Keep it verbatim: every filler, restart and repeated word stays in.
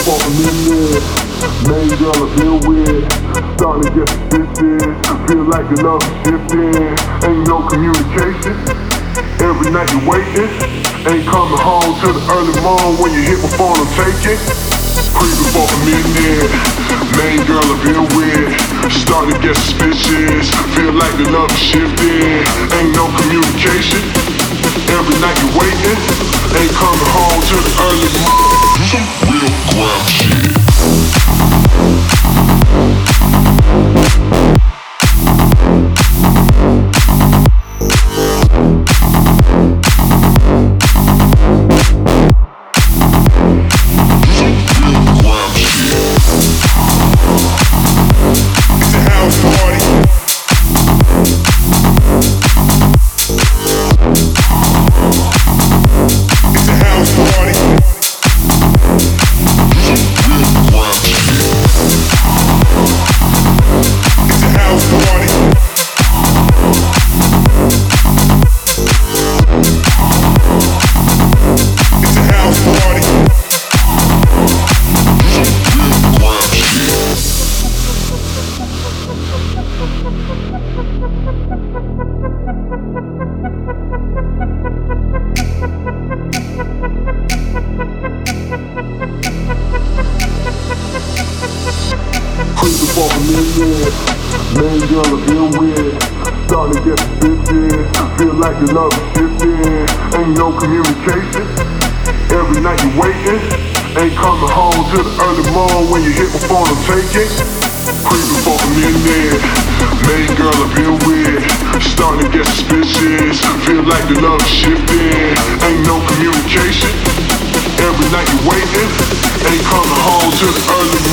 for a minute. Main girl I feel weird, starting to get suspicious. Feel like the love is shifting, ain't no communication. Every night you're waiting, ain't coming home till the early morning when you hit my phone and take it. Creeping for a minute, main girl I feel weird, starting to get suspicious. Feel like the love is shifting, ain't no communication. Every night you're waiting, ain't coming home till the early morning. Some real ground shit. Creeping for a minute, main girl I feel weird, starting to get suspicious. Feel like the love is shifting, ain't no communication. Every night you're waiting, ain't coming home till the early morning when you hit my phone and take it. Creeping for a minute, main girl I feel weird, starting to get suspicious. Feel like the love is shifting, ain't no communication. Every night you're waiting, ain't coming home till the early